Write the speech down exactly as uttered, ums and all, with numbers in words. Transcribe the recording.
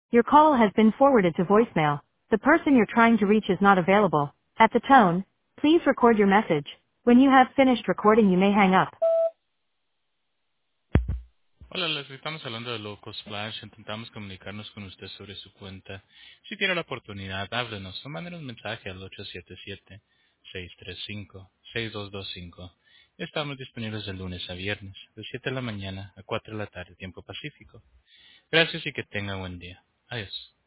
Your call has been forwarded to voicemail. The person you're trying to reach is not available. At the tone, please record your message. When you have finished recording, you may hang up. Hola, Leslie, estamos hablando de Local Splash. Intentamos comunicarnos con usted sobre su cuenta. Si tiene la oportunidad, háblenos o mándenos un mensaje al ocho siete siete, seis tres cinco, seis dos dos cinco. Estamos disponibles de lunes a viernes, de siete de la mañana a cuatro de la tarde, tiempo pacífico. Gracias y que tenga buen día. Adiós.